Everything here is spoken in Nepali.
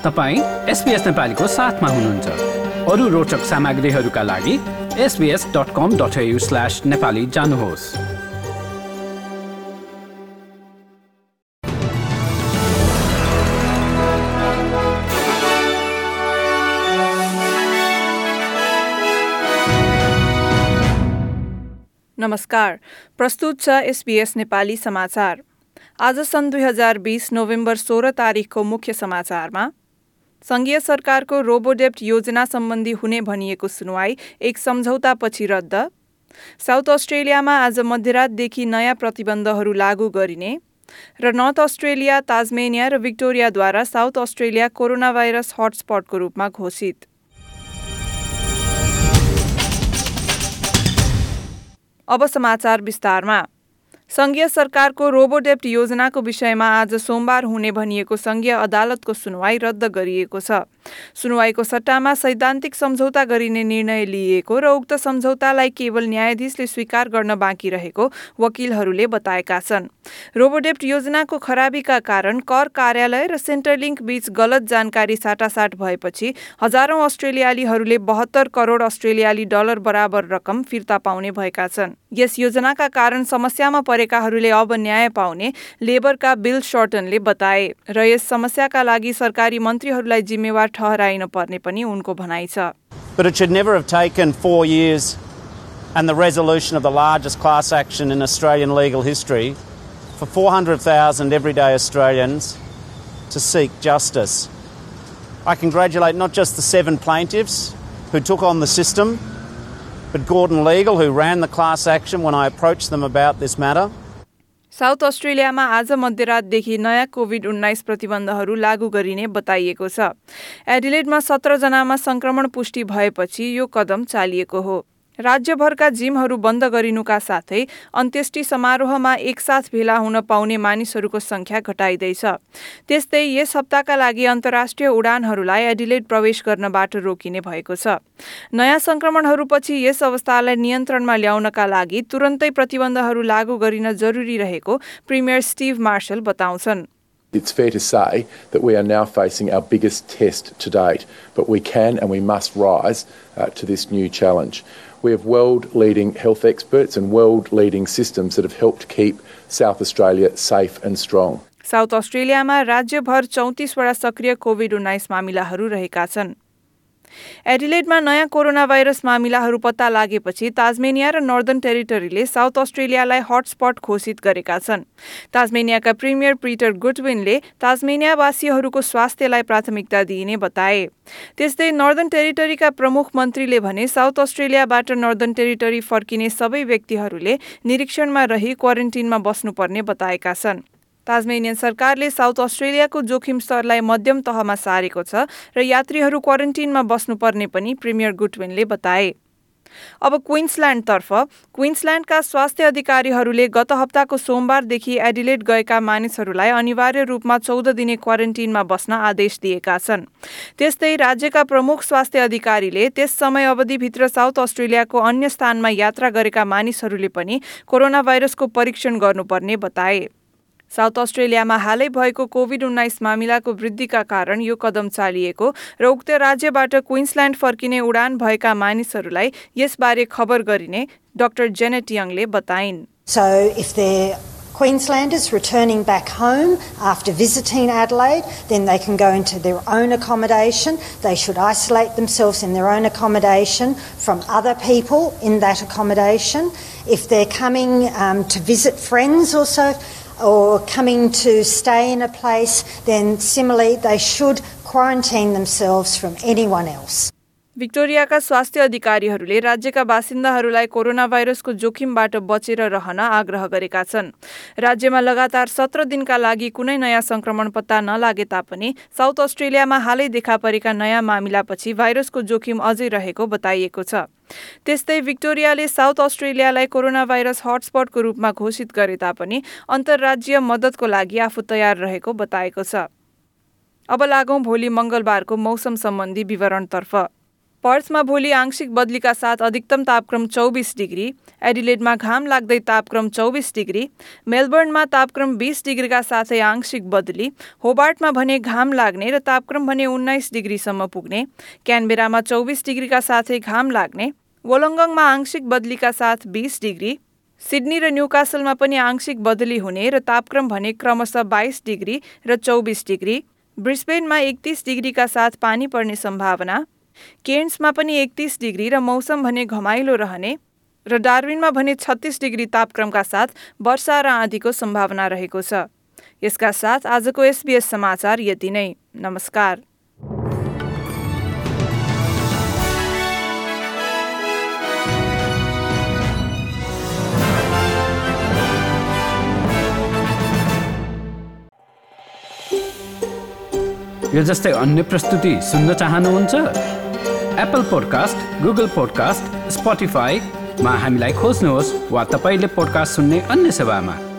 तपाईं SBS नेपालीको साथमा हुनुहुन्छ। अरू रोचक सामग्रीहरूका लागि sbs.com.au/nepali जानुहोस्। नमस्कार, प्रस्तुत छ SBS नेपाली समाचार। आज सन् 2020 नोभेम्बर 16 तारिखको मुख्य समाचारमा संघीय सरकारको रोबोडेप्ट योजना सम्बन्धी हुने भनिएको सुनुवाई एक सम्झौतापछि रद्द, साउथ अस्ट्रेलियामा आज मध्यरातदेखि नयाँ प्रतिबन्धहरू लागू गरिने र नर्थ अस्ट्रेलिया, ताजमेनिया र विक्टोरियाद्वारा साउथ अस्ट्रेलिया कोरोना भाइरस हटस्पटको रूपमा घोषित। अब समाचार विस्तारमा। संघीय सरकारको रोबोडेप्ट योजनाको विषयमा आज सोमबार हुने भनिएको संघीय अदालतको सुनुवाई रद्द गरिएको छ। सुनुवाईको सट्टामा सैद्धान्तिक सम्झौता गरिने निर्णय लिइएको र उक्त सम्झौतालाई केवल न्यायाधीशले स्वीकार गर्न बाँकी रहेको वकिलहरूले बताएका छन्। रोबोडेप्ट योजनाको खराबीका कारण कर कार्यालय र सेन्टरलिङ्क बीच गलत जानकारी साटासाट भएपछि हजारौं अस्ट्रेलियालीहरूले 72 करोड अस्ट्रेलियाली डलर बराबर रकम फिर्ता पाउने भएका छन्। यस योजनाका कारण समस्यामा परेकाहरूले अब न्याय पाउने लेबरका बिल शर्टनले बताए र यस समस्याका लागि सरकारी मन्त्रीहरूलाई जिम्मेवार ठहराइन पर्ने पनि उनको भनाइ छ। But it should never have taken 4 years and the resolution of the largest class action in Australian legal history for 400,000 everyday Australians to seek justice. I congratulate not just the 7 plaintiffs who took on the system, but Gordon Legal, who ran the class action when I approached them about this matter. South अस्ट्रेलियामा आज मध्यरातदेखि नयाँ कोभिड-19 प्रतिबन्धहरू लागू गरिने बताइएको छ। एडिलेडमा 17 जनामा संक्रमण पुष्टि भएपछि यो कदम चालिएको हो। राज्यभरका जिमहरू बन्द गरिनुका साथै अन्त्येष्टि समारोहमा एकसाथ भेला हुन पाउने मानिसहरूको संख्या घटाइँदैछ। त्यस्तै यस हप्ताका लागि अन्तर्राष्ट्रिय उडानहरूलाई एडिलेड प्रवेश गर्नबाट रोकिने भएको छ। नयाँ संक्रमणहरूपछि यस अवस्थालाई नियन्त्रणमा ल्याउनका लागि तुरन्तै प्रतिबन्धहरू लागू गरिन जरुरी रहेको प्रिमियर स्टिभ मार्शल बताउँछन्। It's fair to say that we are now facing our biggest test to date, but we can and we must rise to this new challenge. We have world-leading health experts and world-leading systems that have helped keep South Australia safe and strong. South अस्ट्रेलियामा राज्यभर 34 वटा सक्रिय कोभिड-19 मामिलाहरू रहेका छन्। एडिलेडमा नयाँ कोरोना भाइरस मामिलाहरू पत्ता लागेपछि ताजमेनिया र नर्दर्न टेरिटरीले साउथ अस्ट्रेलियालाई हटस्पट घोषित गरेका छन्। ताजमेनियाका प्रिमियर पीटर गुडविनले ताजमेनियावासीहरूको स्वास्थ्यलाई प्राथमिकता दिइने बताए। त्यस्तै नर्दर्न टेरिटरीका प्रमुख मन्त्रीले भने साउथ अस्ट्रेलियाबाट नर्दर्न टेरिटरी फर्किने सबै व्यक्तिहरूले निरीक्षणमा रही क्वारेन्टिनमा बस्नुपर्ने बताएका छन्। ताजमेनियन सरकारले साउथ अस्ट्रेलियाको जोखिम स्तरलाई मध्यम तहमा सारेको छ र यात्रीहरू क्वारेन्टिनमा बस्नुपर्ने पनि प्रिमियर गुडविनले बताए। अब क्वीन्सल्यान्डका स्वास्थ्य अधिकारीहरूले गत हप्ताको सोमबारदेखि एडिलेड गएका मानिसहरूलाई अनिवार्य रूपमा 14 दिने क्वारेन्टिनमा बस्न आदेश दिएका छन्। त्यस्तै राज्यका प्रमुख स्वास्थ्य अधिकारीले त्यस समय अवधिभित्र साउथ अस्ट्रेलियाको अन्य स्थानमा यात्रा गरेका मानिसहरूले पनि कोरोना भाइरसको परीक्षण गर्नुपर्ने बताए। साउथ अस्ट्रेलियामा हालै भएको कोभिड-19 मामिलाको वृद्धिका कारण यो कदम चालिएको र उक्त राज्यबाट क्वीन्सल्यान्ड फर्किने उडान भएका मानिसहरूलाई यसबारे खबर गरिने डाक्टर जेनेट यङले बताइन्। So if they're Queenslanders returning back home after visiting Adelaide, then they can go into their own accommodation. They should isolate themselves in their own accommodation from other people in that accommodation. If they're coming to visit friends also, or coming to stay in a place, then similarly they should quarantine themselves from anyone else. विक्टोरियाका स्वास्थ्य अधिकारीहरूले राज्यका बासिन्दाहरूलाई कोरोना भाइरसको जोखिमबाट बचेर रहन आग्रह गरेका छन्। राज्यमा लगातार 17 दिनका लागि कुनै नयाँ संक्रमण पत्ता नलागे तापनि साउथ अस्ट्रेलियामा हालै देखा परेका नयाँ मामिलापछि भाइरसको जोखिम अझै रहेको बताइएको छ। त्यस्तै विक्टोरियाले साउथ अस्ट्रेलियालाई कोरोना भाइरस हटस्पटको रूपमा घोषित गरे तापनि अन्तर्राज्यीय मद्दतको लागि आफू तयार रहेको बताएको छ। अब लागौं भोलि मंगलबारको मौसम सम्बन्धी विवरणतर्फ। पर्थमा भोलि आंशिक बदलीका साथ अधिकतम तापक्रम 24 डिग्री, एडिलेडमा घाम लाग्दै तापक्रम 24 डिग्री, मेलबर्नमा तापक्रम 20 डिग्रीका साथै आंशिक बदली, होबार्टमा भने घाम लाग्ने र तापक्रम भने 19 डिग्रीसम्म पुग्ने, क्यानबेरामा 24 डिग्रीका साथै घाम लाग्ने, वोलङ्गङमा आंशिक बदलीका साथ 20 डिग्री, सिडनी र न्युकासलमा पनि आंशिक बदली हुने र तापक्रम भने क्रमशः 22 डिग्री र 24 डिग्री, ब्रिस्बेनमा 31 डिग्रीका साथ पानी पर्ने सम्भावना, केन्समा पनि 31 डिग्री र मौसम भने घमाइलो रहने र डार्विनमा भने 36 डिग्री तापक्रमका साथ वर्षा र आँधीको सम्भावना रहेको छ। यसका साथ आजको SBS समाचार यति नै। नमस्कार। यो जस्तै अन्य प्रस्तुति सुन्न चाहनुहुन्छ? एप्पल पोडकास्ट, गुगल पोडकास्ट, स्पोटिफाईमा हामीलाई खोज्नुहोस् वा तपाईले पोडकास्ट सुन्ने अन्य सेवामा।